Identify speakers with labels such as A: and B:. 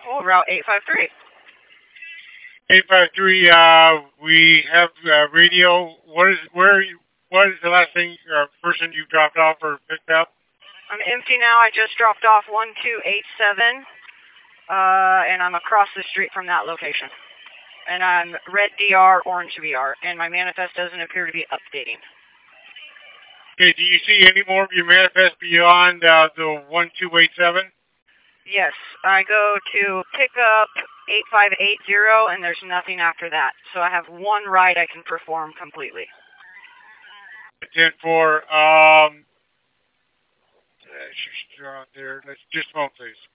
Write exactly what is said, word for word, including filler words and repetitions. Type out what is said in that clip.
A: Oh, Route eight five three.
B: eight five three, uh, we have uh, radio. What is, where, what is the last thing, uh, person you dropped off or picked up?
A: I'm empty now. I just dropped off one two eight seven, uh, and I'm across the street from that location. And I'm red D R, orange V R, and my manifest doesn't appear to be updating.
B: Okay, do you see any more of your manifest beyond uh, the one two eight seven?
A: Yes, I go to pick up eight five eight zero, and there's nothing after that. So I have one ride I can perform completely.
B: ten four, um, there. Let's just a moment, please.